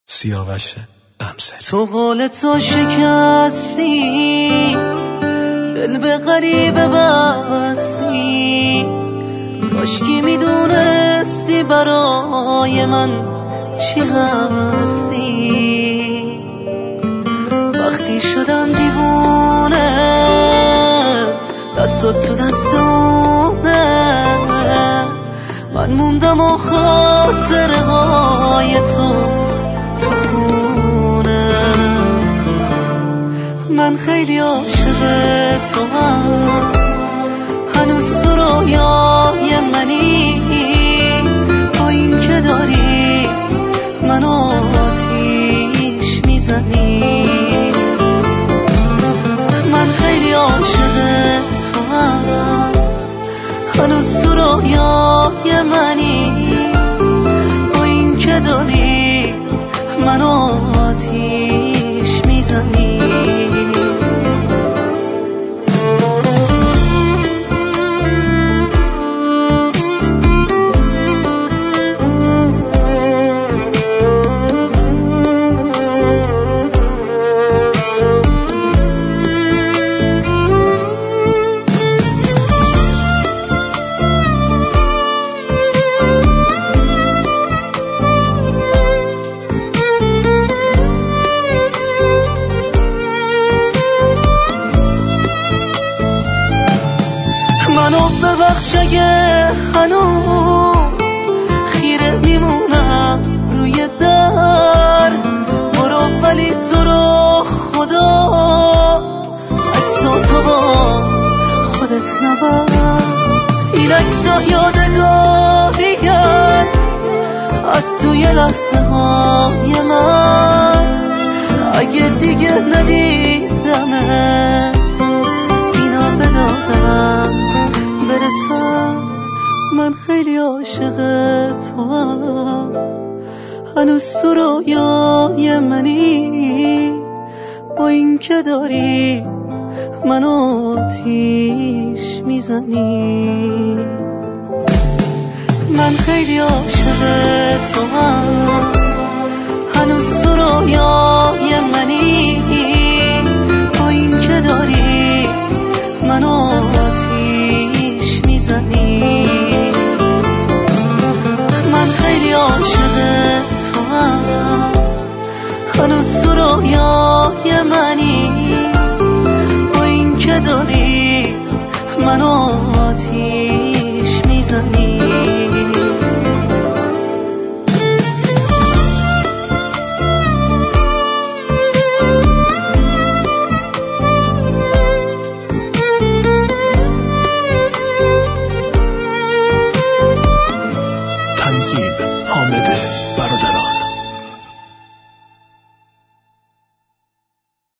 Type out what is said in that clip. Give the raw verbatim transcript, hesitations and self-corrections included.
سیاوش غمزه. تو قول تو شکستی، دل به غریبه بستی، کاشکی میدونستی برای من چی هستی. وقتی شدم دیوونه، دستات تو دستونه، من موندم و خاطره های تو تو خونه. من خیلی عاشق تو هم، هنوز تو رویای منی، با این که داری من آتیش میزنی. من خیلی عاشق تو هم، هنوز تو رویای منی، با این که داری من آتیش میزنی. منو ببخش اگه هنوز خیره میمونم روی در، برو ولی تو رو خدا عکساتو با خودت نبر. این عکسا یادگاریه از توی لحظه های من، اگه دیگه ندیدمت اینا بدادم برسم. من خیلی عاشق تو هم، هنوز تو رویای منی، با این که داری من آتیش میزنی. من خیلی عاشق تو هم،